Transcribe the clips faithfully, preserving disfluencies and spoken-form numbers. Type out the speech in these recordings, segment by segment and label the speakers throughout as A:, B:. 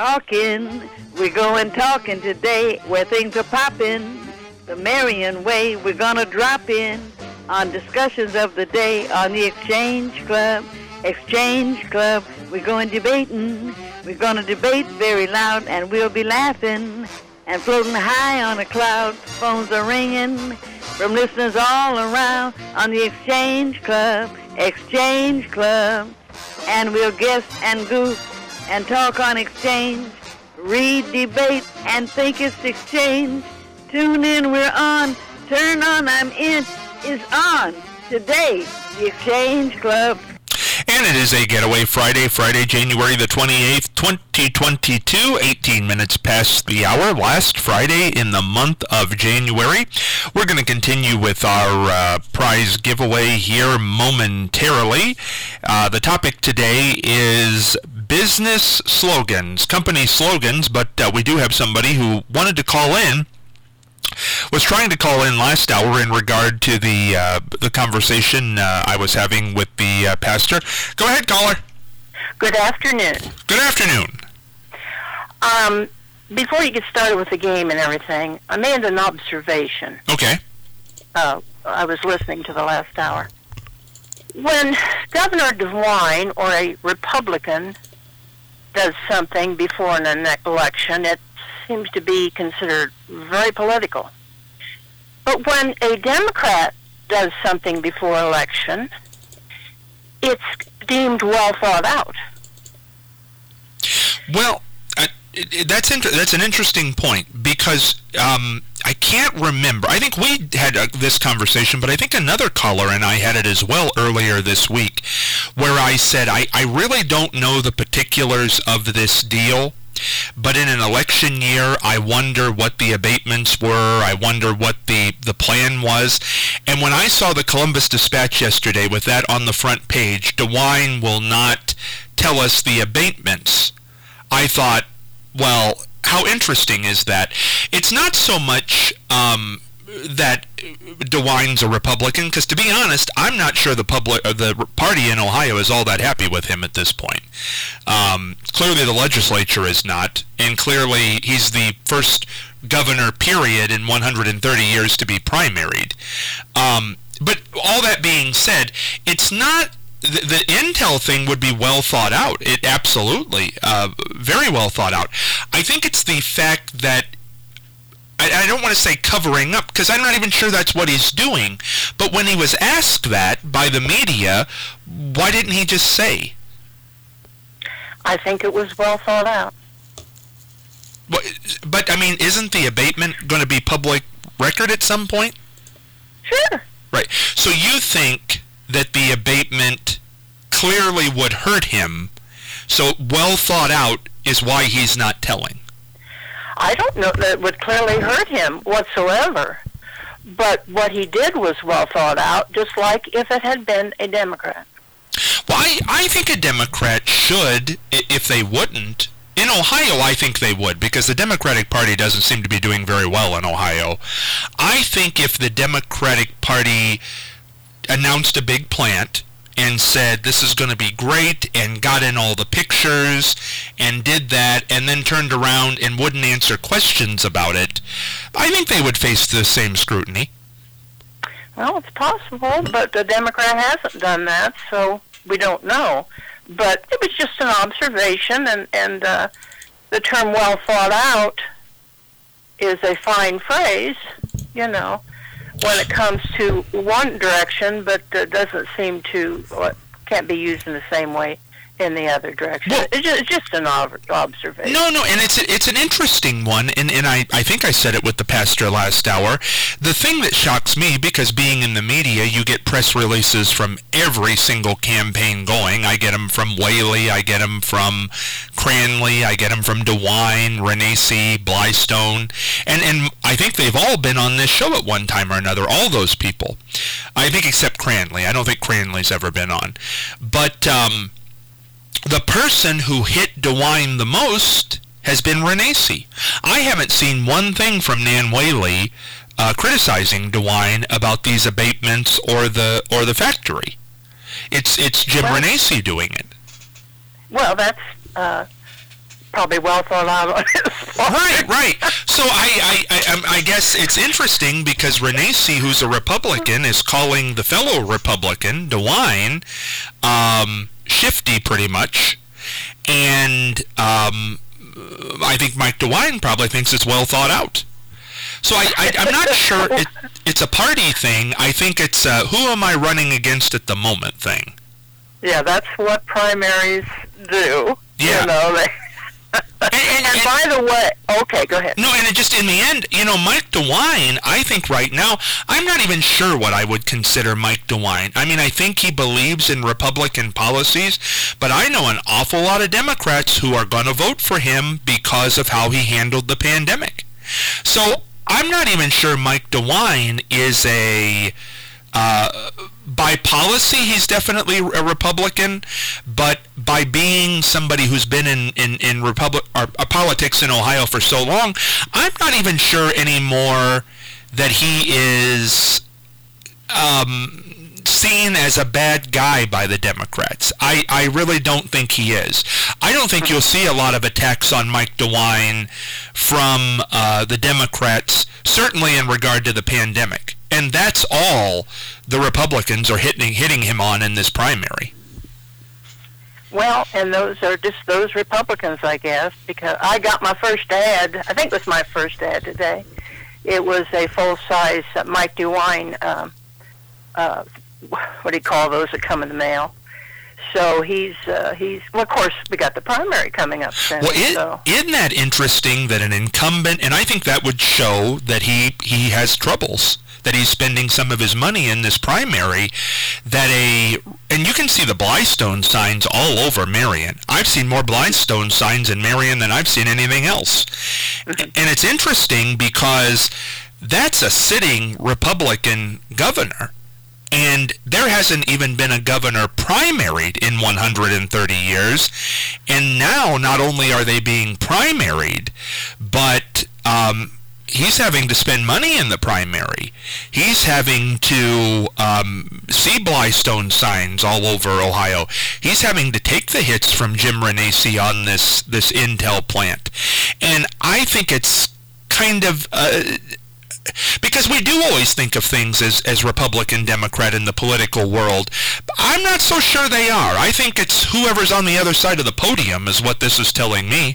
A: talking. We're going talking today where things are popping. The Marion way, we're gonna drop in on discussions of the day on the Exchange Club. Exchange Club, we're going debating. We're gonna debate very loud and we'll be laughing and floating high on a cloud. Phones are ringing from listeners all around on the Exchange Club. Exchange Club. And we'll guess and goof and talk on exchange, read, debate, and think it's exchange. Tune in, we're on. Turn on, I'm in, is on. Today, the Exchange Club.
B: And it is a Getaway Friday, Friday, January the twenty-eighth, twenty twenty-two, eighteen minutes past the hour, last Friday in the month of January. We're going to continue with our uh, prize giveaway here momentarily. Uh, the topic today is business slogans, company slogans, but uh, we do have somebody who wanted to call in, was trying to call in last hour in regard to the uh, the conversation uh, I was having with the uh, pastor. Go ahead, caller.
C: Good afternoon.
B: Good afternoon.
C: Um, before you get started with the game and everything, I made an observation.
B: Okay.
C: Uh, I was listening to the last hour. When Governor DeWine or a Republican does something before an election, it seems to be considered very political. But when a Democrat does something before election, it's deemed well thought out.
B: Well, uh, it, it, that's inter- that's an interesting point because um, I can't remember. I think we had uh, this conversation, but I think another caller and I had it as well earlier this week, where I said I, I really don't know the particulars of this deal. But in an election year, I wonder what the abatements were. I wonder what the, the plan was. And when I saw the Columbus Dispatch yesterday with that on the front page, DeWine will not tell us the abatements, I thought, well, how interesting is that? It's not so much um, that DeWine's a Republican, because to be honest, I'm not sure the public, or the party in Ohio is all that happy with him at this point. Um, clearly the legislature is not, and clearly he's the first governor, period, in one hundred thirty years to be primaried. Um, but all that being said, it's not, the, the Intel thing would be well thought out. It absolutely, uh, very well thought out. I think it's the fact that I don't want to say covering up, because I'm not even sure that's what he's doing. But when he was asked that by the media, why didn't he just say?
C: I think it was well thought out.
B: But, but I mean, isn't the abatement going to be public record at some point?
C: Sure.
B: Right. So you think that the abatement clearly would hurt him, so well thought out is why he's not telling?
C: I don't know that it would clearly hurt him whatsoever. But what he did was well thought out, just like if it had been a Democrat.
B: Well, I, I think a Democrat should, if they wouldn't. In Ohio, I think they would, because the Democratic Party doesn't seem to be doing very well in Ohio. I think if the Democratic Party announced a big plant and said this is going to be great and got in all the pictures and did that and then turned around and wouldn't answer questions about it, I think they would face the same scrutiny.
C: Well, it's possible, but the Democrat hasn't done that, so we don't know. But it was just an observation, and, and uh, the term well thought out is a fine phrase, you know, when it comes to one direction, but uh, doesn't seem to, uh, can't be used in the same way in the other direction. Well, it's, just, it's just an ob- observation.
B: No, no, and it's a, it's an interesting one, and, and I, I think I said it with the pastor last hour. The thing that shocks me, because being in the media, you get press releases from every single campaign going. I get them from Whaley, I get them from Cranley, I get them from DeWine, Renacci, Blystone, and, and I think they've all been on this show at one time or another, all those people. I think except Cranley. I don't think Cranley's ever been on. But um, the person who hit DeWine the most has been Renacci. I haven't seen one thing from Nan Whaley uh, criticizing DeWine about these abatements or the or the factory. It's it's Jim
C: well,
B: Renacci doing it.
C: Well, that's uh, probably well thought out on his part.
B: Right, right. So I, I, I, I guess it's interesting because Renacci, who's a Republican, is calling the fellow Republican, DeWine, um, shifty pretty much. And um, I think Mike DeWine probably thinks it's well thought out. So I, I, I'm not sure it, it's a party thing. I think it's a who am I running against at the moment thing.
C: Yeah, that's what primaries do.
B: Yeah.
C: You know, they and, and, and by the way, okay, go ahead.
B: No, and it just in the end, you know, Mike DeWine, I think right now, I'm not even sure what I would consider Mike DeWine. I mean, I think he believes in Republican policies, but I know an awful lot of Democrats who are going to vote for him because of how he handled the pandemic. So I'm not even sure Mike DeWine is a... Uh, by policy, he's definitely a Republican, but by being somebody who's been in, in, in Republic, or, or politics in Ohio for so long, I'm not even sure anymore that he is um, seen as a bad guy by the Democrats. I, I really don't think he is. I don't think you'll see a lot of attacks on Mike DeWine from uh, the Democrats, certainly in regard to the pandemic. And that's all the Republicans are hitting hitting him on in this primary.
C: Well, and those are just those Republicans, I guess, because I got my first ad, I think it was my first ad today. It was a full-size uh, Mike DeWine, um, uh, what do you call those that come in the mail? So he's, uh, he's well, of course, we got the primary coming up soon.
B: Well, it,
C: so.
B: Isn't that interesting that an incumbent, and I think that would show that he, he has troubles, that he's spending some of his money in this primary, that a, and you can see the Blystone signs all over Marion. I've seen more Blystone signs in Marion than I've seen anything else. Mm-hmm. And it's interesting because that's a sitting Republican governor. And there hasn't even been a governor primaried in one hundred thirty years. And now not only are they being primaried, but um, he's having to spend money in the primary. He's having to um, see Blystone signs all over Ohio. He's having to take the hits from Jim Renacci on this, this Intel plant. And I think it's kind of... Uh, because we do always think of things as, as Republican, Democrat in the political world. I'm not so sure they are. I think it's whoever's on the other side of the podium is what this is telling me.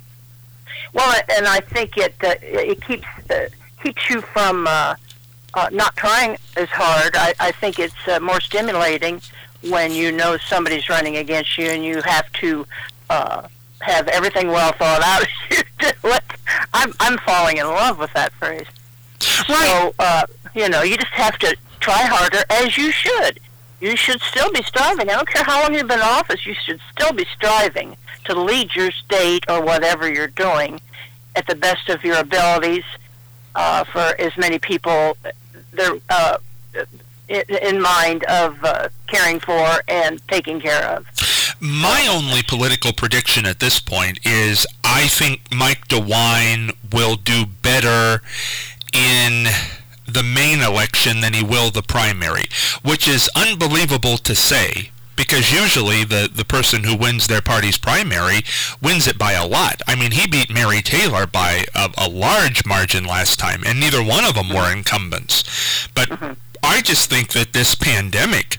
C: Well, and I think it uh, it keeps uh, keeps you from uh, uh, not trying as hard. I, I think it's uh, more stimulating when you know somebody's running against you and you have to uh, have everything well thought out. You do it. I'm I'm falling in love with that phrase.
B: Right.
C: So, uh, you know, you just have to try harder, as you should. You should still be striving. I don't care how long you've been in office, you should still be striving to lead your state or whatever you're doing at the best of your abilities uh, for as many people there, uh, in mind of uh, caring for and taking care of.
B: My only political prediction at this point is I think Mike DeWine will do better in the main election than he will the primary, which is unbelievable to say, because usually the, the person who wins their party's primary wins it by a lot. I mean, he beat Mary Taylor by a, a large margin last time, and neither one of them were incumbents. But mm-hmm. I just think that this pandemic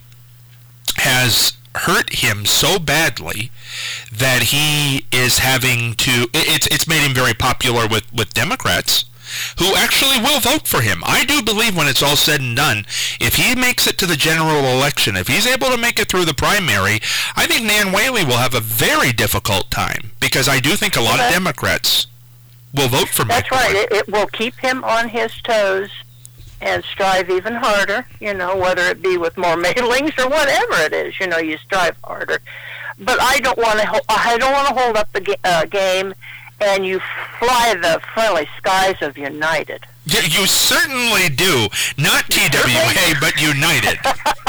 B: has hurt him so badly that he is having to, it's, it's made him very popular with, with Democrats, who actually will vote for him. I do believe when it's all said and done, if he makes it to the general election, if he's able to make it through the primary, I think Nan Whaley will have a very difficult time, because I do think a lot of Democrats will vote for Mike.
C: That's right. It, it will keep him on his toes and strive even harder, you know, whether it be with more mailings or whatever it is, you know, you strive harder. But I don't want to I don't want to hold up the ga- uh, game and you fly the friendly skies of United.
B: Yeah, you certainly do. Not T W A, but United.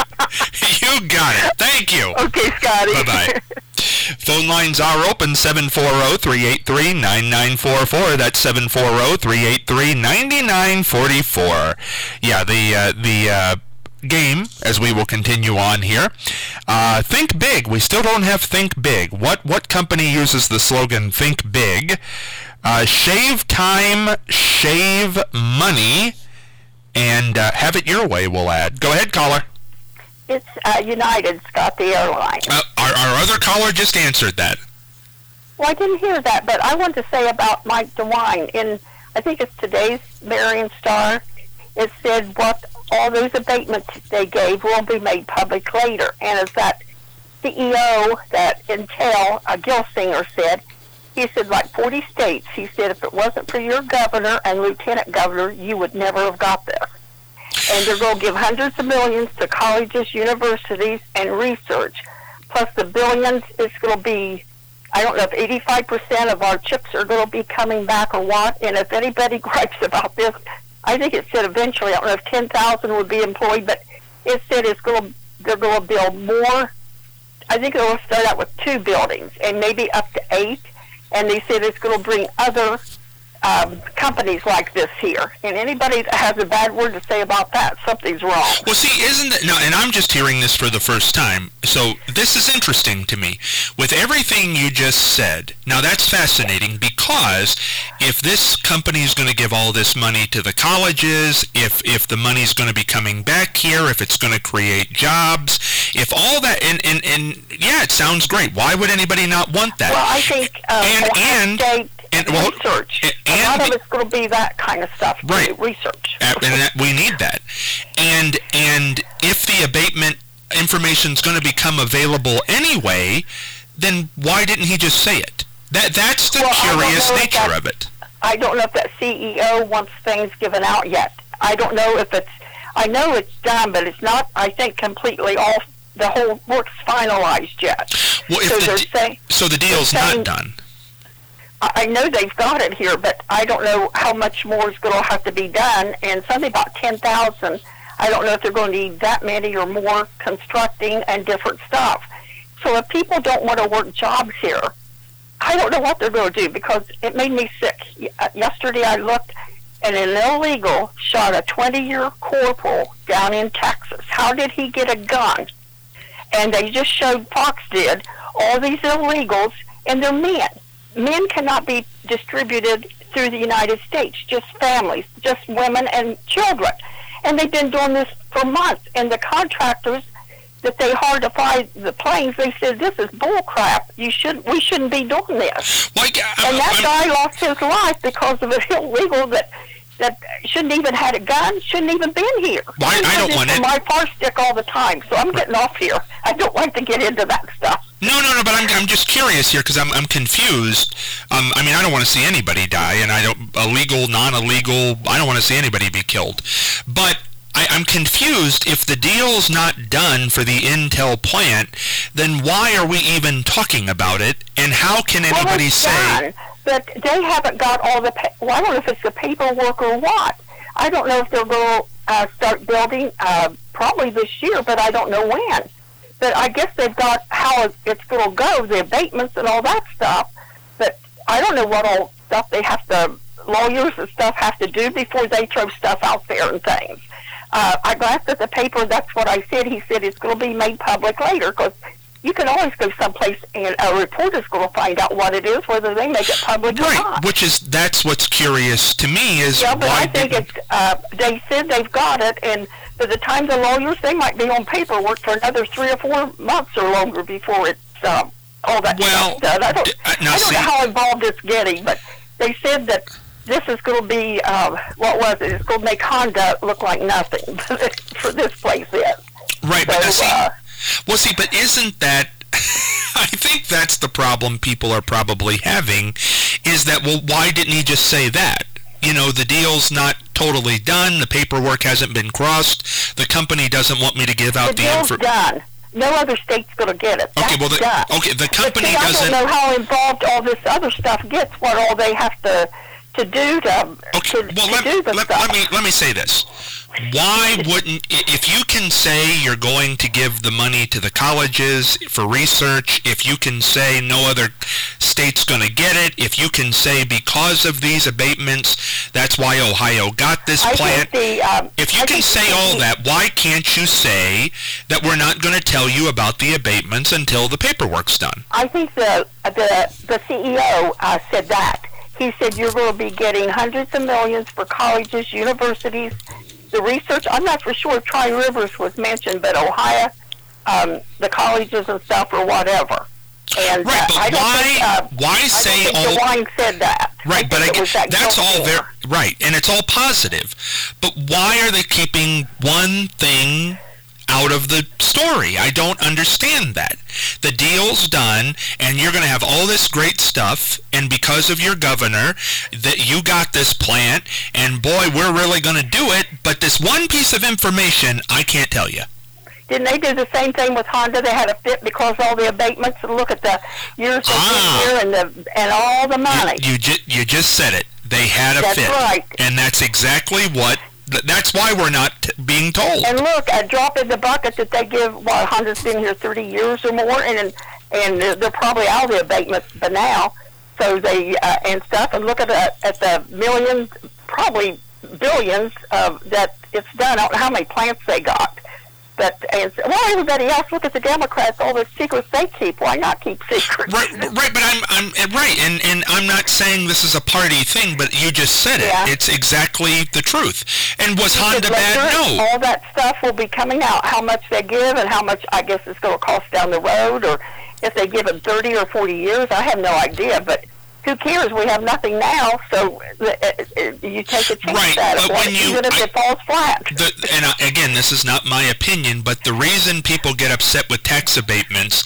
B: You got it. Thank you.
C: Okay, Scotty.
B: Bye-bye. Phone lines are open, seven four zero, three eight three, nine nine four four. That's seven four zero, three eight three, nine nine four four. Yeah, the, uh, the, uh, game, as we will continue on here. Uh, think big. We still don't have think big. What what company uses the slogan think big? Uh, shave time, shave money, and uh, have it your way, we'll add. Go ahead, caller.
D: It's uh, United, Scott, the airline.
B: Uh, our, our other caller just answered that.
D: Well, I didn't hear that, but I want to say about Mike DeWine. In, I think it's today's Marion Star, it said what all those abatements they gave will be made public later. And as that C E O, that Intel, uh, Gilsinger said, he said like forty states, he said if it wasn't for your governor and lieutenant governor, you would never have got this. And they're going to give hundreds of millions to colleges, universities, and research. Plus the billions, it's going to be, I don't know if eighty-five percent of our chips are going to be coming back or what. And if anybody gripes about this, I think it said eventually, I don't know if ten thousand would be employed, but it said it's going to, they're going to build more. I think they'll start out with two buildings and maybe up to eight. And they said it's going to bring other um, companies like this here. And anybody that has a bad word to say about that, something's wrong.
B: Well, see, isn't it? No, and I'm just hearing this for the first time. So this is interesting to me. With everything you just said, now that's fascinating because if this company is going to give all this money to the colleges, if if the money's going to be coming back here, if it's going to create jobs, if all that, and, and, and yeah, it sounds great. Why would anybody not want that?
D: Well, I think uh,
B: and, and,
D: State
B: and, well,
D: research.
B: And,
D: a lot
B: and,
D: of it's going to be that kind of stuff.
B: Right.
D: Research.
B: Uh, and that, we need that. And and if the abatement information is going to become available anyway, then why didn't he just say it? That that's the
D: well,
B: curious nature
D: that,
B: of it.
D: I don't know if that C E O wants things given out yet. I don't know if it's. I know it's done, but it's not. I think completely all. The whole work's finalized yet.
B: Well, if
D: so
B: the
D: they're
B: de-
D: saying.
B: So the deal's
D: saying,
B: not done.
D: I know they've got it here, but I don't know how much more is going to have to be done. And something about ten thousand. I don't know if they're going to need that many or more constructing and different stuff. So if people don't want to work jobs here, I don't know what they're going to do because it made me sick. Yesterday I looked and an illegal shot a twenty-year corporal down in Texas. How did he get a gun? And they just showed, Fox did, all these illegals, and they're men. Men cannot be distributed through the United States, just families, just women and children. And they've been doing this for months. And the contractors that they hired to fly the planes, they said, this is bull crap. You should, we shouldn't be doing this.
B: Like, uh,
D: and that
B: I'm,
D: guy lost his life because of an illegal that that shouldn't even had a gun, shouldn't even been here.
B: Well, I, I don't want it.
D: My far stick all the time, so I'm getting off here. I don't like to get into that stuff.
B: No, no, no, but I'm I'm just curious here because I'm I'm confused. Um, I mean, I don't want to see anybody die, and I don't illegal, non-illegal. I don't want to see anybody be killed. But I, I'm confused. If the deal's not done for the Intel plant, then why are we even talking about it? And how can anybody
D: well, it's
B: say?
D: Done, but they haven't got all the. Pa- well, I don't know if it's the paperwork or what. I don't know if they're going to uh, start building uh, probably this year, but I don't know when. But I guess they've got how it's going to go, the abatements and all that stuff. But I don't know what all stuff they have to, lawyers and stuff have to do before they throw stuff out there and things. Uh, I glanced at the paper, that's what I said. He said it's going to be made public later because you can always go someplace and a reporter's going to find out what it is, whether they make it public
B: right,
D: or not.
B: Which is, that's what's curious to me is
D: yeah, but
B: why
D: I think
B: didn't...
D: it's, uh, they said they've got it, and by the time the lawyers, they might be on paperwork for another three or four months or longer before it's um, all that
B: well,
D: stuff done. I don't,
B: d- uh, now
D: I don't
B: see,
D: know how involved it's getting, but they said that this is going to be, uh, what was it? It's going to make Honda look like nothing for this place is.
B: Right,
D: so,
B: but now see,
D: uh,
B: well, see, but isn't that... I think that's the problem people are probably having, is that, well, why didn't he just say that? You know, the deal's not totally done, the paperwork hasn't been crossed, the company doesn't want me to give out
D: the
B: the
D: deal's
B: info...
D: done. No other state's going to get it.
B: Okay,
D: That's
B: well, the,
D: done.
B: okay, the company
D: but see,
B: doesn't...
D: I don't know how involved all this other stuff gets, what all they have to to do to,
B: okay,
D: to,
B: well,
D: to
B: let,
D: do the
B: let,
D: stuff.
B: let me let me say this. Why wouldn't, if you can say you're going to give the money to the colleges for research, if you can say no other state's going to get it, if you can say because of these abatements, that's why Ohio got this
D: I
B: plant,
D: think the, um,
B: if you
D: I
B: can
D: think
B: say
D: the-
B: all that, why can't you say that we're not going to tell you about the abatements until the paperwork's done?
D: I think the the the C E O uh, said that. He said you're going to be getting hundreds of millions for colleges, universities, the research. I'm not for sure if Tri-Rivers was mentioned, but Ohio, um, the colleges and stuff or whatever. And
B: Right,
D: uh,
B: but
D: I don't
B: why-
D: think, uh,
B: why
D: I don't
B: say
D: think
B: all-
D: DeWine said that.
B: Right,
D: I
B: but
D: think
B: I
D: it was
B: get,
D: that
B: that's all very,
D: Gilmore.
B: right, and it's all positive. But why are they keeping one thing out of the story? I don't understand that. The deal's done, and you're going to have all this great stuff, and because of your governor, that you got this plant, and boy, we're really going to do it, but this one piece of information, I can't tell you.
D: Didn't they do the same thing with Honda? They had a fit because all the abatements, and look at the years they
B: Ah.
D: here and the and all the money.
B: You, you, ju- you just said it. They had a
D: That's
B: fit.
D: right.
B: And that's exactly what, th- that's why we're not t- being told.
D: And look, a drop in the bucket that they give. Well, Honda's been here thirty years or more, and and they're, they're probably out of the abatements by now. So they uh, and stuff. And look at the at the millions, probably billions of that it's done. I don't know how many plants they got. But and, well, everybody else, look at the Democrats, all the secrets they keep. Why not keep secrets?
B: Right, right, but I'm, I'm right, and, and I'm not saying this is a party thing, but you just said it.
D: Yeah.
B: It's exactly the truth. And was Honda
D: Later,
B: bad? No.
D: all that stuff will be coming out. How much they give and how much I guess it's going to cost down the road, or if they give it thirty or forty years, I have no idea. But who cares? We have nothing now, so uh, uh, you take a chance
B: Right,
D: at
B: but
D: it,
B: when you-
D: even if
B: I-
D: it falls flat.
B: The, and uh, again, this is not my opinion, but the reason people get upset with tax abatements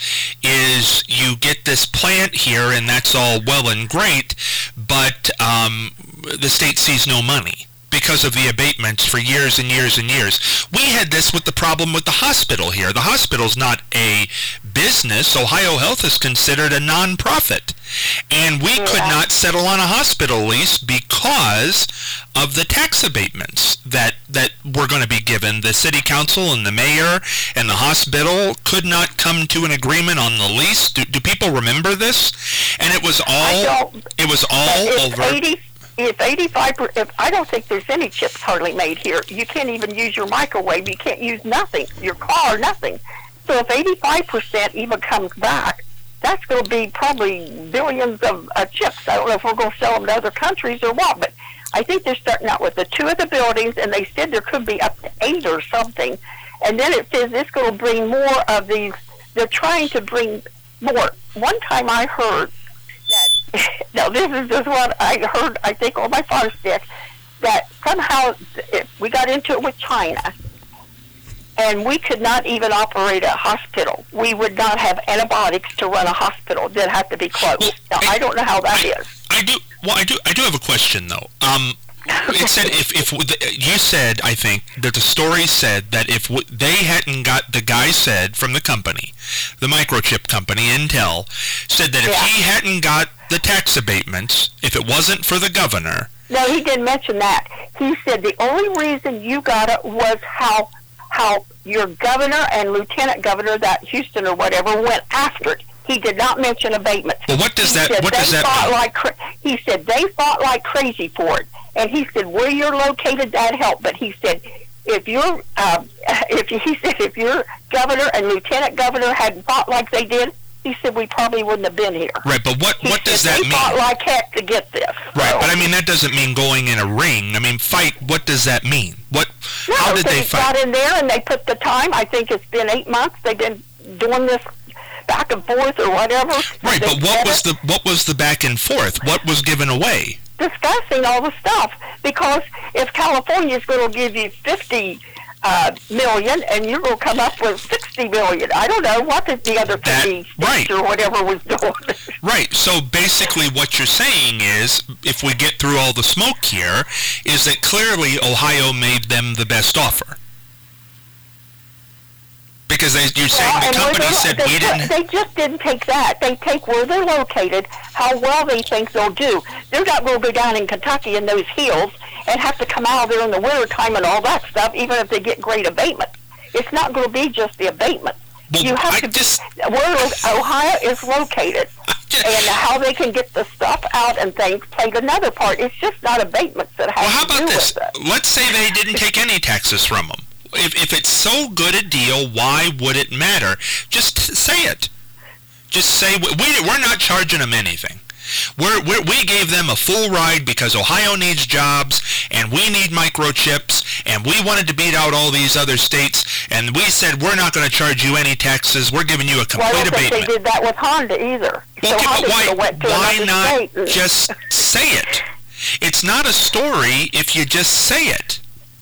B: is you get this plant here, and that's all well and great, but um, the state sees no money because of the abatements for years and years and years. We had this with the problem with the hospital here. The hospital's not a business. Ohio Health is considered a non-profit. And we could
D: Yeah.
B: not settle on a hospital lease because of the tax abatements that, that were going to be given. The city council and the mayor and the hospital could not come to an agreement on the lease. Do, do people remember this? And it was all,
D: I don't.
B: it was all
D: If
B: over.
D: eighty, if eighty-five, per- if I don't think there's any chips hardly made here. You can't even use your microwave. You can't use nothing. Your car, nothing. So if eighty-five percent even comes back, that's going to be probably billions of uh, chips. I don't know if we're going to sell them to other countries or what, but I think they're starting out with the two of the buildings, and they said there could be up to eight or something. And then it says it's going to bring more of these. They're trying to bring more. One time I heard that, now this is just what I heard, I think, on my fire stick, that somehow if we got into it with China, and we could not even operate a hospital. We would not have antibiotics to run a hospital. They'd have to be closed.
B: Well,
D: Now, I don't know how that is.
B: I do. Well, I do. I do have a question though. Um, it said if if the, you said I think that the story said that if w- they hadn't got the guy said from the company, the microchip company Intel said that if
D: Yeah.
B: he hadn't got the tax abatements, if it wasn't for the governor,
D: No, he didn't mention that. He said the only reason you got it was how how your governor and lieutenant governor, that Houston or whatever, went after it. He did not mention abatements.
B: well, what does
D: He
B: that
D: said
B: what
D: they
B: does that
D: fought
B: mean?
D: like cra- he said they fought like crazy for it, and he said where you're located that helped. But he said if your uh, if he said if your governor and lieutenant governor hadn't fought like they did, he said we probably wouldn't have been here.
B: Right, but what
D: He
B: what does
D: said
B: that
D: they fought
B: mean?
D: like heck to get this.
B: Right,
D: So-
B: but I mean that doesn't mean going in a ring. I mean fight. What does that mean? What?
D: No,
B: how did they
D: they got
B: fight?
D: in there and they put the time. I think it's been eight months. They've been doing this back and forth or whatever.
B: Right,
D: They
B: but what
D: said
B: was
D: it,
B: the what was the back and forth? What was given away?
D: discussing all the stuff? Because if California is going to give you fifty uh, million and you're going to come up with sixty million, I don't know what the, the other
B: That-
D: fifty
B: right.
D: states or whatever was doing.
B: Right, so basically what you're saying is, if we get through all the smoke here, is that clearly Ohio made them the best offer. Because they, you're saying
D: Well,
B: the
D: and where
B: company
D: they're-
B: said
D: they,
B: we didn't...
D: They just didn't take that. They take where they're located, how well they think they'll do. They're not going to go down in Kentucky in those hills and have to come out there in the wintertime and all that stuff, even if they get great abatement. It's not going to be just the abatement.
B: Well,
D: you have
B: I
D: to
B: just,
D: where Ohio is located
B: just,
D: and how they can get the stuff out and things played another part. It's just not abatements that have
B: well, how
D: to do
B: about this?
D: with it.
B: Let's say they didn't take any taxes from them. If, if it's so good a deal, why would it matter? Just say it. Just say, we, we're not charging them anything. We're, we're, we gave them a full ride because Ohio needs jobs, and we need microchips, and we wanted to beat out all these other states, and we said, we're not going to charge you any taxes. We're giving you a complete
D: well, I don't
B: abatement.
D: think they did that with Honda either.
B: Well,
D: so
B: okay, but why,
D: went to
B: why not
D: state and,
B: just say it? It's not a story if you just say it.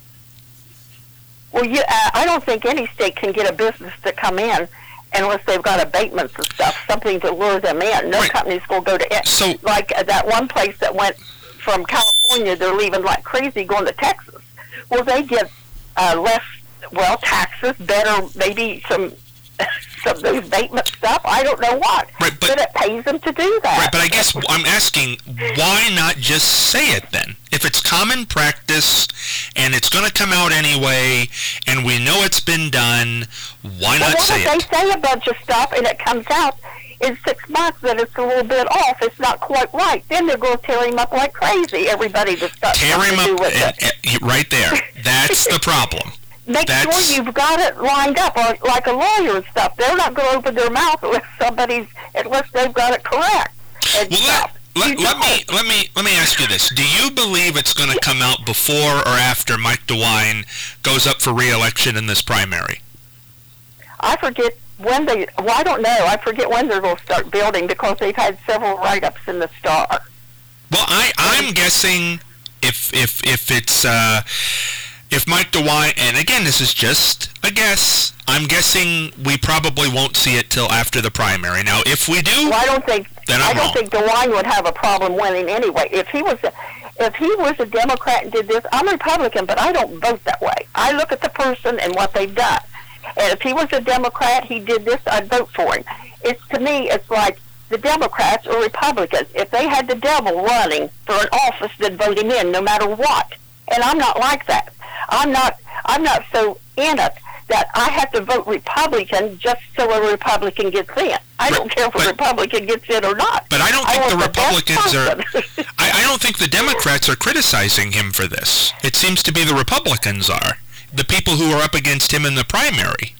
D: Well, you, uh, I don't think any state can get a business to come in unless they've got abatements and stuff, something to lure them in. No
B: right.
D: company's going to go to it.
B: So,
D: like uh, that one place that went from California, they're leaving like crazy going to Texas. Well, they get uh, less, well, taxes, better, maybe some some of those abatement stuff. I don't know what.
B: Right, but,
D: but it pays them to do that.
B: Right, but I guess I'm asking, why not just say it then? If it's common practice and it's going to come out anyway and we know it's been done, why
D: well,
B: not say
D: if
B: it?
D: they say a bunch of stuff and it comes out in six months that it's a little bit off, it's not quite right, then they're going to tear him up like crazy, everybody that's got
B: Tear
D: something
B: him
D: to do
B: up,
D: with
B: and,
D: it.
B: and, right there. That's the problem.
D: Make
B: That's,
D: sure you've got it lined up, or like a lawyer and stuff. They're not going to open their mouth unless somebody's, unless they've got it correct. And
B: well,
D: stuff.
B: let, let, let me let me let me ask you this: do you believe it's going to come out before or after Mike DeWine goes up for re-election in this primary?
D: I forget when they. Well, I don't know. I forget when they're going to start building because they've had several write-ups in the Star.
B: Well, I I'm guessing if if if it's. Uh, If Mike DeWine, and again, this is just a guess, I'm guessing we probably won't see it till after the primary. Now, if we do,
D: well, I don't think
B: then I'm
D: I don't
B: wrong.
D: think DeWine would have a problem winning anyway. If he was, a, if he was a Democrat and did this, I'm a Republican, but I don't vote that way. I look at the person and what they've done. And if he was a Democrat, he did this, I'd vote for him. It's to me, it's like the Democrats or Republicans. If they had the devil running for an office, they'd vote him in no matter what. And I'm not like that. I'm not. I'm not so in it that I have to vote Republican just so a Republican gets in. I don't care if
B: but,
D: a Republican gets in or not.
B: But I don't think
D: I
B: the
D: the
B: Republicans are. I, I
D: I
B: don't think the Democrats are criticizing him for this. It seems to be the Republicans are, the people who are up against him in the primary.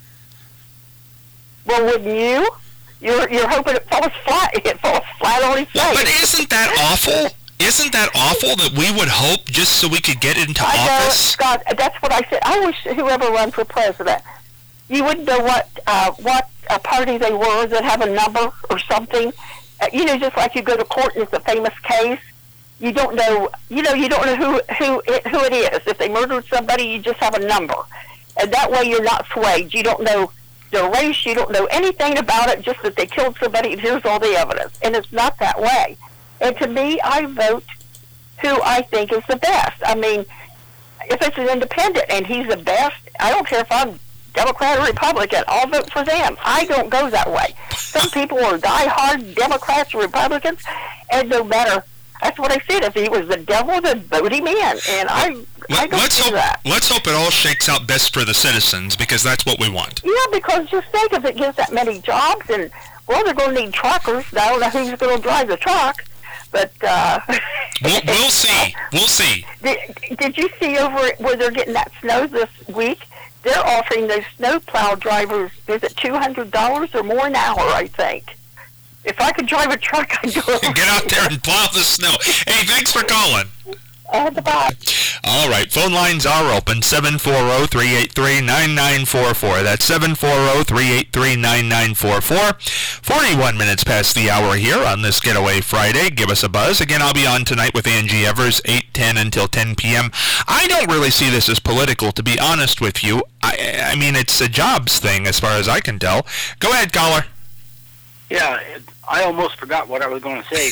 D: Well, wouldn't you? You're you're hoping it falls flat. It falls flat on its face.
B: But isn't that awful? Isn't that awful that we would hope just so we could get into
D: I know,
B: office?
D: Scott. That's what I said. I wish whoever run for president, you wouldn't know what uh, what uh, party they were that have a number or something. Uh, you know, just like you go to court and it's a famous case. You don't know. You know, you don't know who who it, who it is. If they murdered somebody, you just have a number, and that way you're not swayed. You don't know their race. You don't know anything about it. Just that they killed somebody. And here's all the evidence, and it's not that way. And to me, I vote who I think is the best. I mean, if it's an independent and he's the best, I don't care if I'm Democrat or Republican, I'll vote for them. I don't go that way. Some people are diehard Democrats or Republicans, and no matter, that's what I said, if he was the devil, then vote him in. And I, I don't
B: let's
D: do
B: hope,
D: that.
B: Let's hope it all shakes out best for the citizens, because that's what we want.
D: Yeah, because just think if it gives that many jobs, and, well, they're going to need truckers. I don't know who's going to drive the truck. But uh,
B: we'll, we'll see. We'll see.
D: Did, did you see over where they're getting that snow this week? They're offering those snowplow drivers, is it two hundred dollars or more an hour, I think. If I could drive a truck, I'd do it.
B: Get out there and plow the snow. Hey, thanks for calling.
D: Uh, bye.
B: All right, phone lines are open, seven four zero, three eight three, nine nine four four. That's seven four zero, three eight three, nine nine four four. forty-one minutes past the hour here on this Getaway Friday. Give us a buzz. Again, I'll be on tonight with Angie Evers, eight ten until ten p.m. I don't really see this as political, to be honest with you. I, I mean, it's a jobs thing as far as I can tell. Go ahead, caller.
E: Yeah, it, I almost forgot what I was going to say.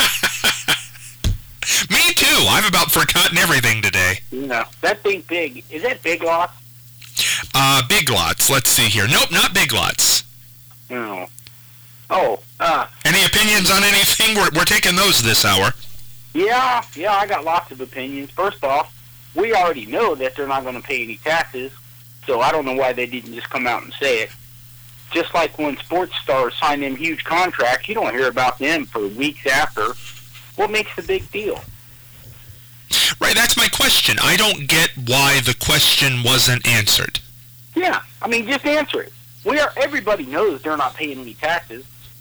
B: Me too. I've about forgotten everything today.
E: No, that Big Big, is that Big Lots?
B: Uh, Big Lots. Let's see here. Nope, not Big Lots.
E: No. Oh, uh,
B: Any opinions on anything? We're, we're taking those this hour.
E: Yeah, yeah, I got lots of opinions. First off, we already know that they're not going to pay any taxes, so I don't know why they didn't just come out and say it. Just like when sports stars sign them huge contracts, you don't hear about them for weeks after. What makes the big deal?
B: Right, that's my question. I don't get why the question wasn't answered.
E: Yeah, I mean, just answer it. We are. Everybody knows they're not paying any taxes.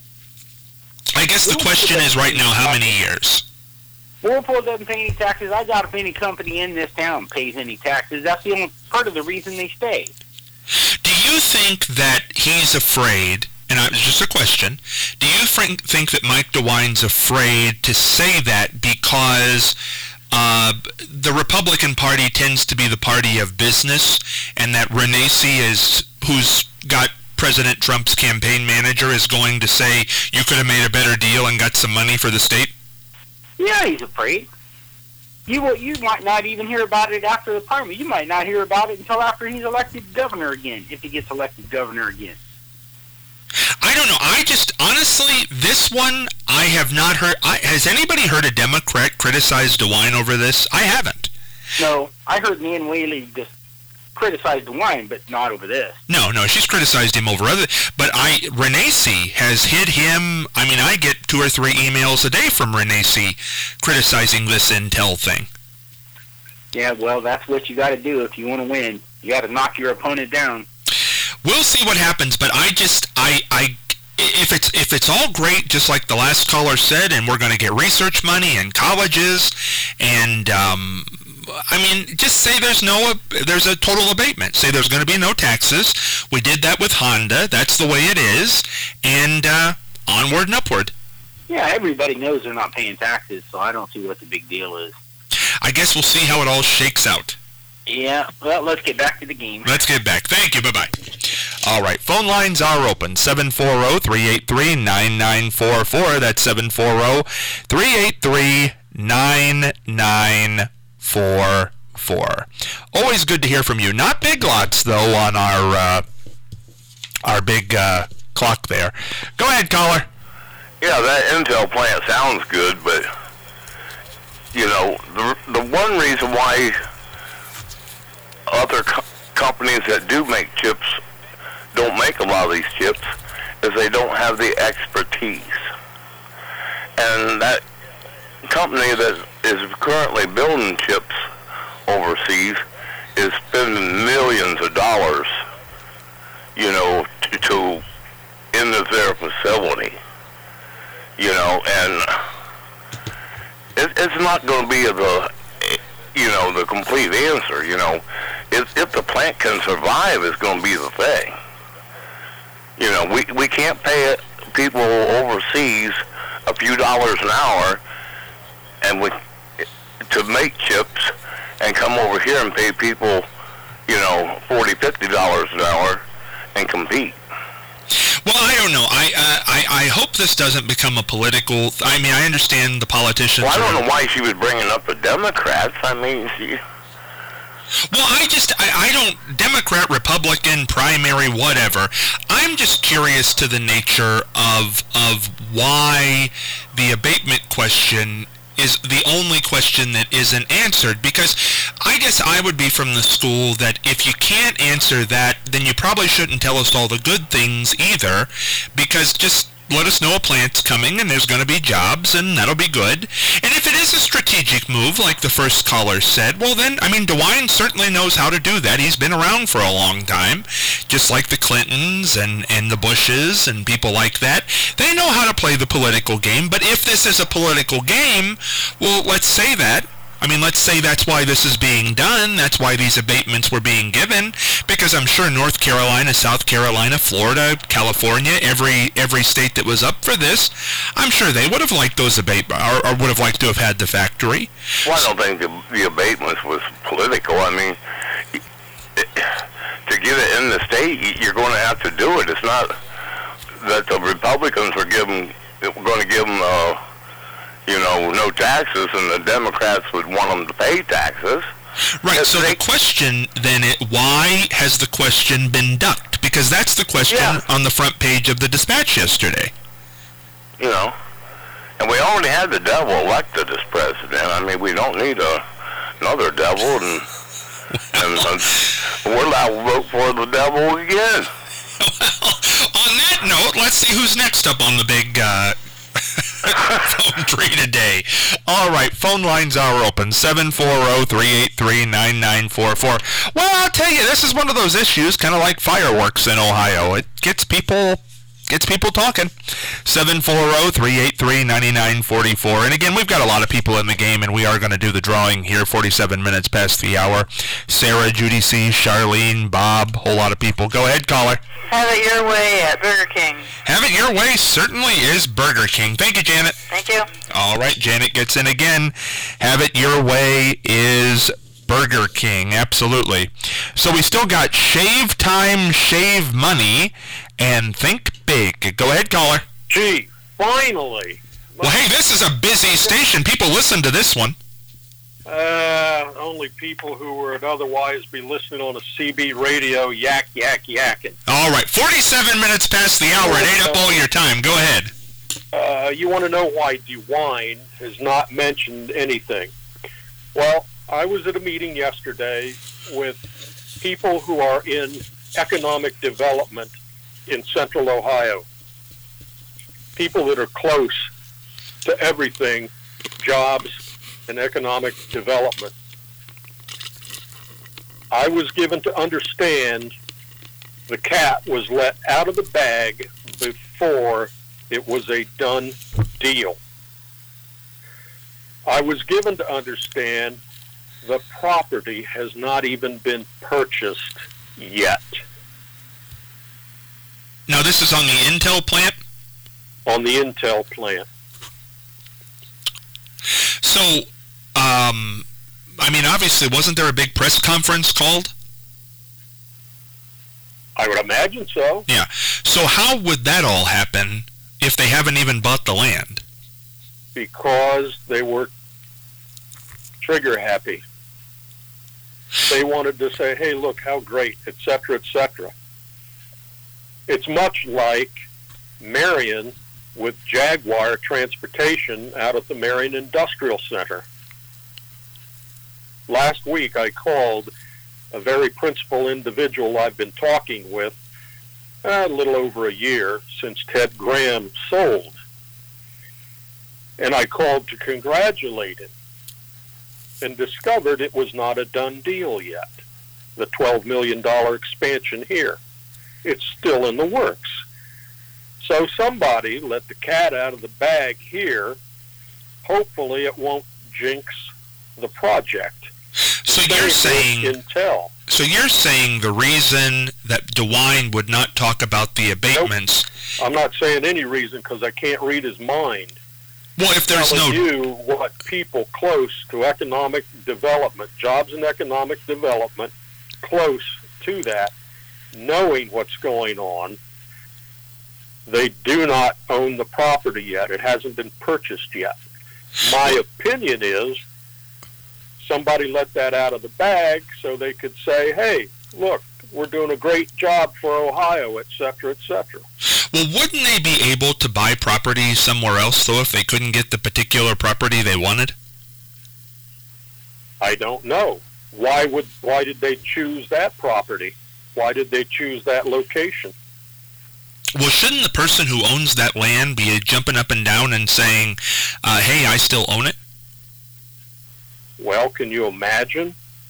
B: I guess the question is right now, how many years?
E: Whirlpool doesn't pay any taxes. I doubt if any company in this town pays any taxes. That's the only part of the reason they stay.
B: Do you think that he's afraid, and it's just a question, do you think, think that Mike DeWine's afraid to say that because uh, the Republican Party tends to be the party of business, and that Renacci is, who's got President Trump's campaign manager, is going to say, you could have made a better deal and got some money for the state?
E: Yeah, he's afraid. You will, you might not even hear about it after the primary. You might not hear about it until after he's elected governor again, if he gets elected governor again.
B: I don't know. I just, honestly, this one, I have not heard. I, has anybody heard a Democrat criticize DeWine over this? I haven't.
E: No, I heard Nan Whaley just criticize DeWine, but not over this.
B: No, no, she's criticized him over other, but I, Renacci has hit him. I mean, I get two or three emails a day from Renacci criticizing this Intel thing.
E: Yeah, well, that's what you got to do if you want to win. You got to knock your opponent down.
B: We'll see what happens, but I just, I, I, if it's if it's all great, just like the last caller said, and we're going to get research money and colleges, and um, I mean, just say there's no, there's a total abatement. Say there's going to be no taxes. We did that with Honda. That's the way it is, and uh, onward and upward.
E: Yeah, everybody knows they're not paying taxes, so I don't see what the big deal is.
B: I guess we'll see how it all shakes out.
E: Yeah, well, let's get back to the game.
B: Let's get back. Thank you. Bye-bye. All right, phone lines are open. seven four zero, three eight three, nine nine four four. That's seven four zero, three eight three, nine nine four four. Always good to hear from you. Not big lots, though, on our uh, our big uh, clock there. Go ahead, caller.
F: Yeah, that Intel plant sounds good, but, you know, the, the one reason why other co- companies that do make chips don't make a lot of these chips is they don't have the expertise. And that company that is currently building chips overseas is spending millions of dollars, you know, to, to into their facility, you know, and it, it's not going to be the, you know, the complete answer, you know. If, if the plant can survive, is going to be the thing. You know, we we can't pay it, people overseas a few dollars an hour, and we to make chips, and come over here and pay people, you know, forty, fifty dollars an hour, and compete.
B: Well, I don't know. I, uh, I I hope this doesn't become a political. Th- I mean, I understand the politicians.
F: Well, I don't
B: are,
F: know why she was bringing up the Democrats. I mean, she.
B: Well, I just, I, I don't, Democrat, Republican, primary, whatever. I'm just curious to the nature of of why the abatement question is the only question that isn't answered, because I guess I would be from the school that if you can't answer that, then you probably shouldn't tell us all the good things either, because just let us know a plant's coming and there's going to be jobs and that'll be good. And if it is a strategic move, like the first caller said, well then, I mean, DeWine certainly knows how to do that. He's been around for a long time, just like the Clintons and, and the Bushes and people like that. They know how to play the political game, but if this is a political game, well, let's say that. I mean, let's say that's why this is being done. That's why these abatements were being given, because I'm sure North Carolina, South Carolina, Florida, California, every every state that was up for this, I'm sure they would have liked those abate or, or would have liked to have had the factory.
F: Well, I don't think the, the abatements was political. I mean, it, to get it in the state, you're going to have to do it. It's not that the Republicans were giving, were going to give them. Uh, you know, no taxes, and the Democrats would want them to pay taxes.
B: Right,
F: If
B: so
F: they,
B: the question then, it, why has the question been ducked? Because that's the question
F: Yeah.
B: on the front page of the Dispatch yesterday.
F: you know, And we already had the devil elected as president. I mean, we don't need a, another devil, and, and, and we're allowed to vote for the devil again.
B: Well, on that note, let's see who's next up on the big uh, phone tree today. All right, phone lines are open, seven four zero, three eight three, nine nine four four. Well, I'll tell you, this is one of those issues, kind of like fireworks in Ohio. It gets people... Gets people talking. seven four zero, three eight three, nine nine four four. And again, we've got a lot of people in the game, and we are going to do the drawing here, forty-seven minutes past the hour. Sarah, Judy C., Charlene, Bob, whole lot of people. Go ahead, caller.
C: Have it your way at Burger King.
B: Have it your way certainly is Burger King. Thank you, Janet.
C: Thank you.
B: All right, Janet gets in again. Have it your way is Burger King, absolutely. So we still got shave time, shave money, and think big. Go ahead, caller.
G: Gee, finally.
B: Well, hey, this is a busy station. People listen to this one.
G: Uh, only people who would otherwise be listening on a C B radio, yak, yak, yakking.
B: All right, forty-seven minutes past the hour. It ate up all your time. Go ahead.
G: Uh, you want to know why DeWine has not mentioned anything. Well, I was at a meeting yesterday with people who are in economic development in central Ohio. People that are close to everything, jobs and economic development. I was given to understand the cat was let out of the bag before it was a done deal. I was given to understand the property has not even been purchased yet.
B: Now, this is on the Intel plant?
G: On the Intel plant.
B: So, um, I mean, obviously, wasn't there a big press conference called?
G: I would imagine so.
B: Yeah. So how would that all happen if they haven't even bought the land?
G: Because they were trigger happy. They wanted to say, hey, look how great, et cetera, et cetera. It's much like Marion with Jaguar Transportation out at the Marion Industrial Center. Last week I called a very principal individual I've been talking with uh, a little over a year since Ted Graham sold. And I called to congratulate him and discovered it was not a done deal yet, the twelve million dollars expansion here. It's still in the works. So somebody let the cat out of the bag here. Hopefully it won't jinx the project.
B: So you're saying
G: Intel.
B: So you're saying the reason that DeWine would not talk about the abatements...
G: Nope. I'm not saying any reason because I can't read his mind.
B: Well, if there's no...
G: telling you what people close to economic development, jobs and economic development, close to that, knowing what's going on, they do not own the property yet. It hasn't been purchased yet. My opinion is somebody let that out of the bag so they could say, hey, look, we're doing a great job for Ohio, et cetera, et cetera.
B: Well, wouldn't they be able to buy property somewhere else, though, if they couldn't get the particular property they wanted?
G: I don't know. Why would why did they choose that property? Why did they choose that location?
B: Well, shouldn't the person who owns that land be jumping up and down and saying, uh, hey, I still own it?
G: Well, can you imagine?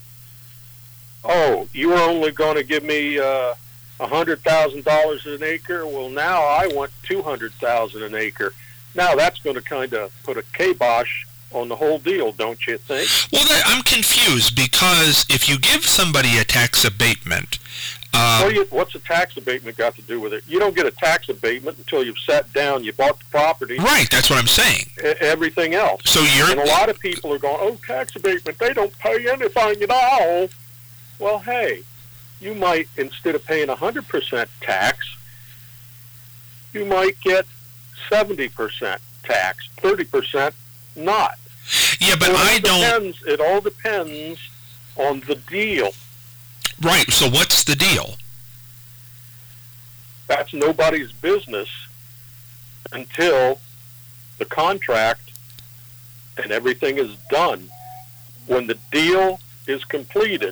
G: Oh, you were only going to give me uh, one hundred thousand dollars an acre? Well, now I want two hundred thousand dollars an acre. Now that's going to kind of put a kibosh on the whole deal, don't you think?
B: Well, that, I'm confused because if you give somebody a tax abatement... Um,
G: well, you, what's a tax abatement got to do with it? You don't get a tax abatement until you've sat down, you bought the property.
B: Right, that's what I'm saying.
G: Everything else.
B: So you're...
G: And a lot of people are going, oh, tax abatement, they don't pay anything at all. Well, hey, you might, instead of paying one hundred percent tax, you might get seventy percent tax, thirty percent not.
B: Yeah, but
G: so
B: I
G: depends,
B: don't...
G: It all depends on the deal.
B: Right, so what's the deal?
G: That's nobody's business until the contract and everything is done. When the deal is completed.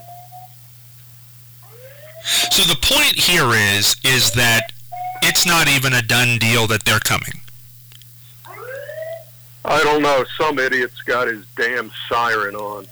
B: So the point here is, is that it's not even a done deal that they're coming.
G: I don't know. Some idiot's got his damn siren on.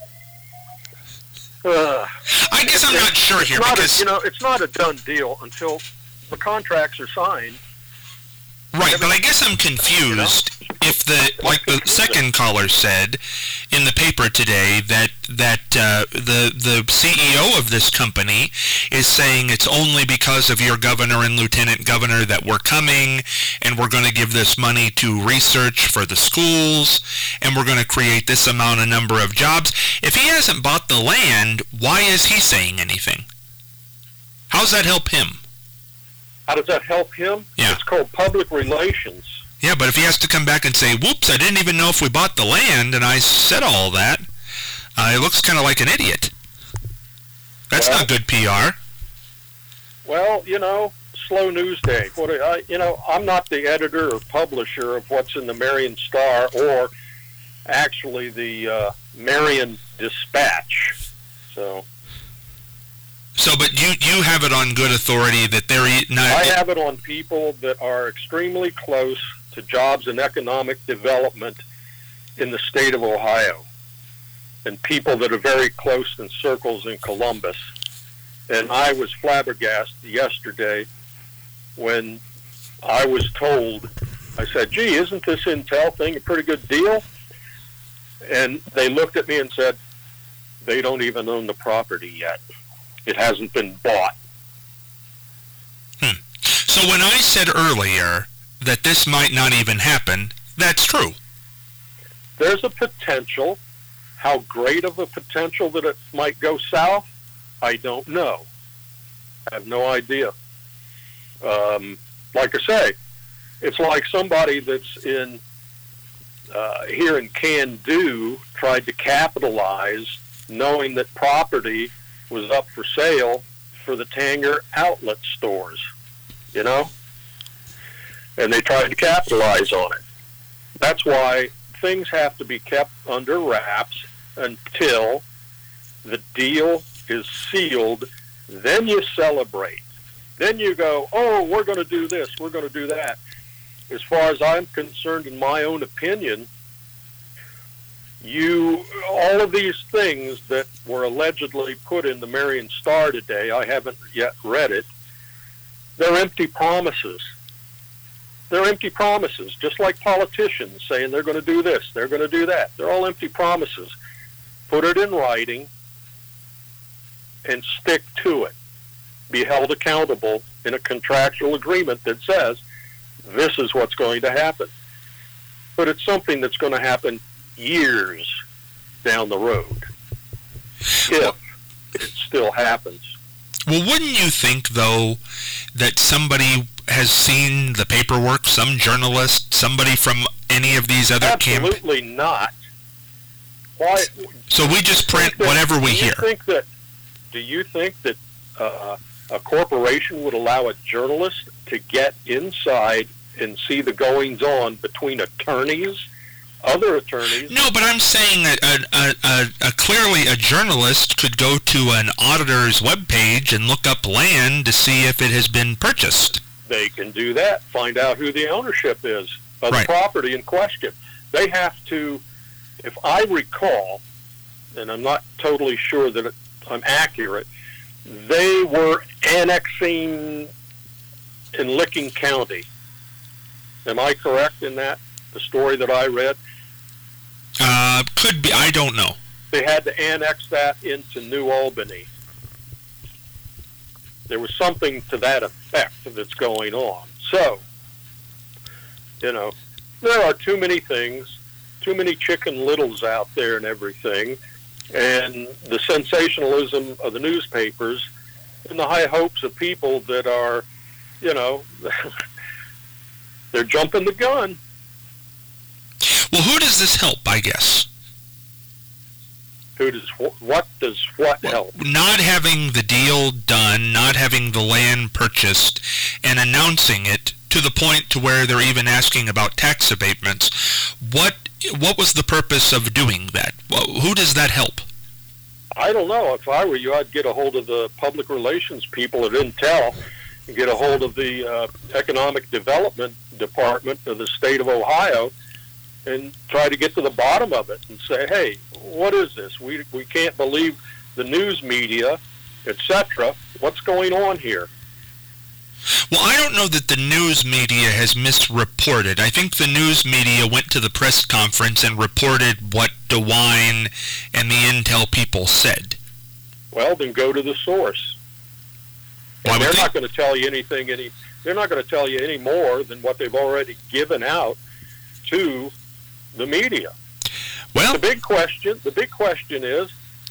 G: Uh,
B: I guess I'm not sure here because...
G: A, you know, it's not a done deal until the contracts are signed.
B: Right, but I guess I'm confused if the, like the second caller said in the paper today, that that uh, the the C E O of this company is saying it's only because of your governor and lieutenant governor that we're coming, and we're going to give this money to research for the schools, and we're going to create this amount of number of jobs. If he hasn't bought the land, why is he saying anything? How does that help him?
G: How does that help him?
B: Yeah.
G: It's called public relations.
B: Yeah, but if he has to come back and say, whoops, I didn't even know if we bought the land, and I said all that, uh, it looks kind of like an idiot. That's well, not good P R.
G: Well, you know, slow news day. What I, you know, I'm not the editor or publisher of what's in the Marion Star or actually the uh, Marion Dispatch. So...
B: So, but you, you have it on good authority that they're not...
G: I have it on people that are extremely close to jobs and economic development in the state of Ohio, and people that are very close in circles in Columbus. And I was flabbergasted yesterday when I was told, I said, gee, isn't this Intel thing a pretty good deal? And they looked at me and said, they don't even own the property yet. It hasn't been bought.
B: Hmm. So when I said earlier that this might not even happen, that's true.
G: There's a potential. How great of a potential that it might go south, I don't know. I have no idea. Um, like I say, it's like somebody that's in uh, here in Can-Do tried to capitalize knowing that property was up for sale for the Tanger outlet stores, you know? And they tried to capitalize on it. That's why things have to be kept under wraps until the deal is sealed. Then you celebrate. Then you go, oh, we're going to do this, we're going to do that. As far as I'm concerned, in my own opinion, You, all of these things that were allegedly put in the Marion Star today, I haven't yet read it, they're empty promises. They're empty promises, just like politicians saying they're going to do this, they're going to do that. They're all empty promises. Put it in writing and stick to it. Be held accountable in a contractual agreement that says this is what's going to happen. But it's something that's going to happen years down the road, if it still happens.
B: Well, wouldn't you think, though, that somebody has seen the paperwork, some journalist, somebody from any of these other camps?
G: Absolutely camp- not. Why?
B: So we just print that, whatever we
G: do you
B: hear.
G: Think that, do you think that uh, a corporation would allow a journalist to get inside and see the goings-on between attorneys, other attorneys?
B: No, but I'm saying that a, a, a, a clearly a journalist could go to an auditor's webpage and look up land to see if it has been purchased.
G: They can do that, find out who the ownership is of
B: right.
G: the property in question. They have to, if I recall, and I'm not totally sure that it, I'm accurate, they were annexing in Licking County. Am I correct in that, the story that I read?
B: Uh, could be. I don't know.
G: They had to annex that into New Albany. There was something to that effect that's going on. So, you know, there are too many things, too many Chicken Littles out there and everything, and the sensationalism of the newspapers and the high hopes of people that are, you know, they're jumping the gun.
B: Well, who does this help, I guess?
G: Who does what does what
B: well,
G: help?
B: Not having the deal done, not having the land purchased, and announcing it to the point to where they're even asking about tax abatements. What what was the purpose of doing that? Who does that help?
G: I don't know. If I were you, I'd get a hold of the public relations people at Intel and get a hold of the uh, Economic Development Department of the state of Ohio and try to get to the bottom of it and say, hey, what is this? We we can't believe the news media, et cetera. What's going on here?
B: Well, I don't know that the news media has misreported. I think the news media went to the press conference and reported what DeWine and the Intel people said.
G: Well, then go to the source.
B: Well,
G: and they're
B: think-
G: not going to tell you anything any. They're not going to tell you any more than what they've already given out to the media.
B: Well,
G: the big question. The big question is,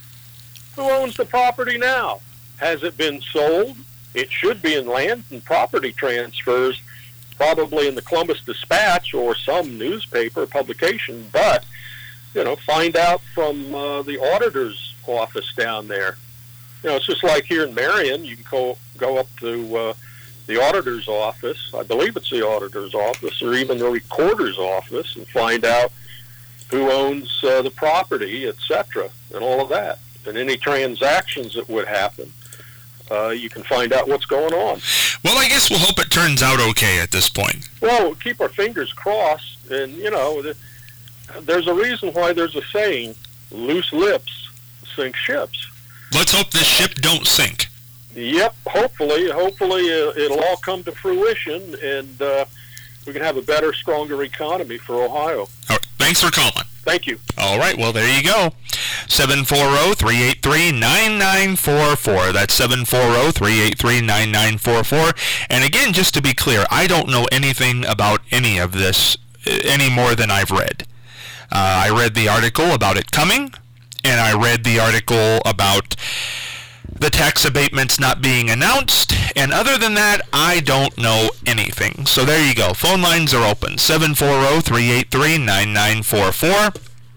G: who owns the property now? Has it been sold? It should be in land and property transfers, probably in the Columbus Dispatch or some newspaper publication. But, you know, find out from uh, the auditor's office down there. You know, it's just like here in Marion. You can go, go up to uh, the auditor's office. I believe it's the auditor's office or even the recorder's office and find out who owns uh, the property, et cetera, and all of that. And any transactions that would happen. Uh, you can find out what's going on.
B: Well, I guess we'll hope it turns out okay at this point.
G: Well, we'll keep our fingers crossed. And, you know, the, there's a reason why there's a saying, loose lips sink ships.
B: Let's hope this ship don't sink.
G: Yep, hopefully. Hopefully uh, it'll all come to fruition, and uh, we can have a better, stronger economy for Ohio.
B: All right, thanks for calling.
G: Thank you.
B: All right, well, there you go. seven four zero, three eight three, nine nine four four. That's seven four zero, three eight three, nine nine four four. And again, just to be clear, I don't know anything about any of this any more than I've read. Uh, I read the article about it coming, and I read the article about the tax abatements not being announced, and other than that, I don't know anything. So there you go. Phone lines are open, seven four zero, three eight three, nine nine four four.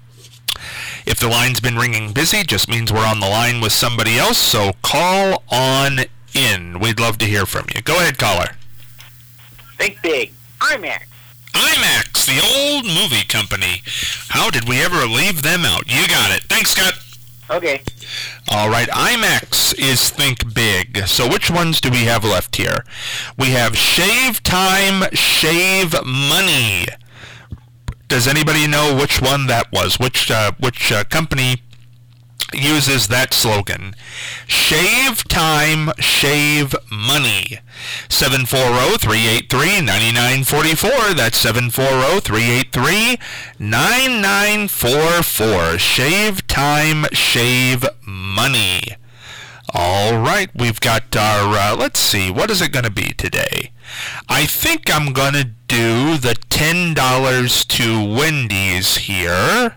B: If the line's been ringing busy, just means we're on the line with somebody else, so call on in. We'd love to hear from you. Go ahead, caller.
E: Think big. IMAX.
B: IMAX, the old movie company. How did we ever leave them out? You got it. Thanks, Scott.
E: Okay.
B: All right, IMAX is Think Big. So which ones do we have left here? We have Shave Time, Shave Money. Does anybody know which one that was? Which uh, which uh, company uses that slogan? Shave Time, Shave Money. seven four zero, three eight three, nine nine four four. That's seven four zero, three eight three, nine nine four four. Shave Time, Shave Money. All right, we've got our, uh, let's see, what is it going to be today? I think I'm going to do the ten dollars to Wendy's here.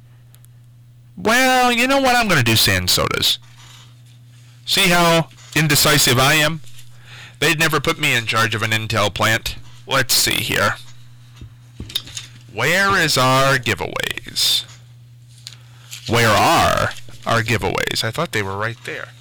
B: Well, you know what? I'm going to do sand sodas. See how indecisive I am? They'd never put me in charge of an Intel plant. Let's see here. Where is our giveaways? Where are our giveaways? I thought they were right there.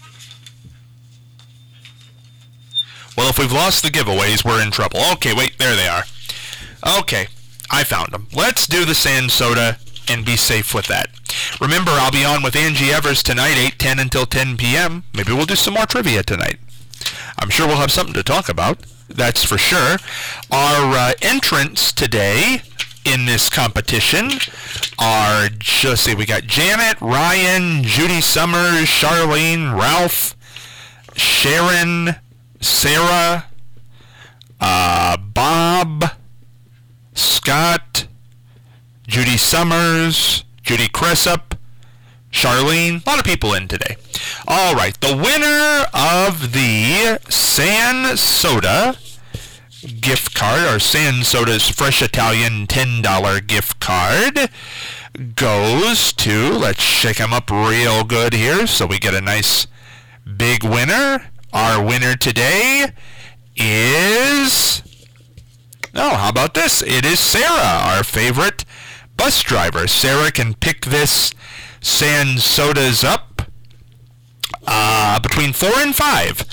B: Well, if we've lost the giveaways, we're in trouble. Okay, wait, there they are. Okay, I found them. Let's do the sand soda and be safe with that. Remember, I'll be on with Angie Evers tonight, eight ten until ten p.m. Maybe we'll do some more trivia tonight. I'm sure we'll have something to talk about. That's for sure. Our uh, entrants today in this competition are, just see, we got Janet, Ryan, Judy Summers, Charlene, Ralph, Sharon, Sarah, uh, Bob, Scott, Judy Summers, Judy Cressup, Charlene. A lot of people in today. All right, the winner of the San Soda gift card, or San Soda's Fresh Italian ten dollar gift card, goes to, let's shake them up real good here so we get a nice big winner. Our winner today is, oh, how about this? It is Sarah, our favorite bus driver. Sarah can pick this San Sodas up uh, between four and five.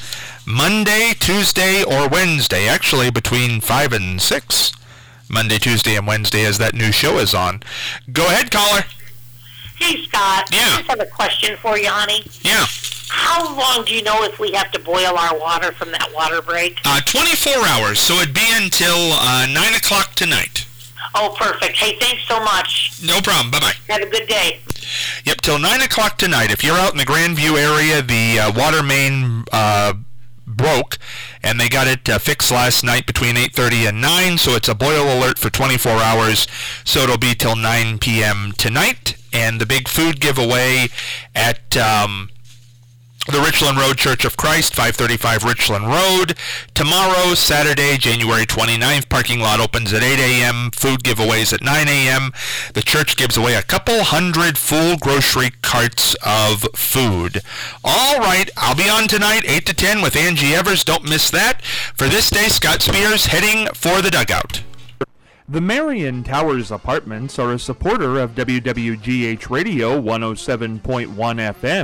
B: Monday, Tuesday, or Wednesday. Actually, between five and six. Monday, Tuesday, and Wednesday as that new show is on. Go ahead, caller.
H: Hey, Scott.
B: Yeah.
H: I just have a question for you, honey.
B: Yeah.
H: How long do you know if we have to boil our water from that water break?
B: Uh, twenty-four hours, so it'd be until uh, nine o'clock tonight.
H: Oh, perfect. Hey, thanks so much.
B: No problem. Bye-bye.
H: Have a good day.
B: Yep, till nine o'clock tonight. If you're out in the Grandview area, the uh, water main uh, broke, and they got it uh, fixed last night between eight thirty and nine, so it's a boil alert for twenty-four hours, so it'll be till nine p.m. tonight. And the big food giveaway at um, the Richland Road Church of Christ, five thirty-five Richland Road. Tomorrow, Saturday, January twenty-ninth, parking lot opens at eight a.m., food giveaways at nine a.m. The church gives away a couple hundred full grocery carts of food. All right, I'll be on tonight, eight to ten, with Angie Evers. Don't miss that. For this day, Scott Spears heading for the dugout.
I: The Marion Towers Apartments are a supporter of W W G H Radio one oh seven point one F M.